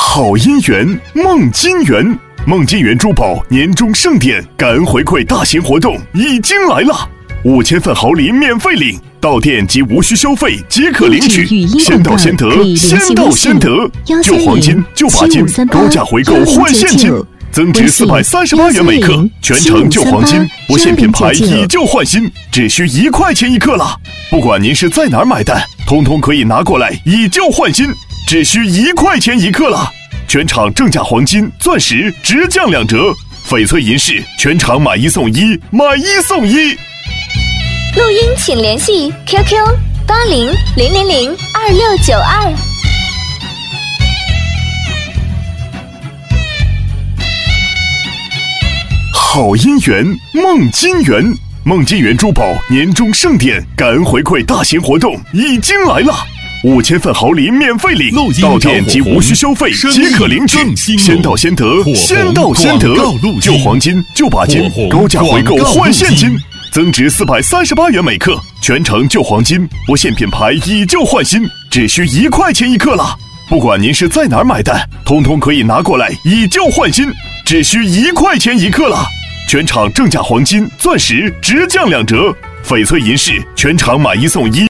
好姻缘梦金源，梦金源珠宝年终盛典感恩回馈大型活动已经来了，5000份好礼免费领，到店及无需消费即可领取，先到先得，先到先得。旧黄金、旧钯金高价回购换现金，增值438元每克，全程旧黄金，不限品牌，以旧换新，只需1块钱1克了。不管您是在哪儿买单，通通可以拿过来以旧换新，只需1块钱1克了。全场正价黄金、钻石直降2折，翡翠银饰全场买1送1，买1送1。 录音请联系 QQ800002。 好姻缘梦金源，梦金源珠宝年终盛典感恩回馈大型活动已经来了，5000份好礼免费领，到店及无需消费即可领取，先到先得，先到先得。旧黄金、旧钯金高价回购换现金，增值438元每克，全程旧黄金，不限品牌，以旧换新，只需1块钱1克了。不管您是在哪儿买单，通通可以拿过来以旧换新，只需1块钱1克了。全场正价黄金、钻石直降2折，翡翠银饰全场买1送1。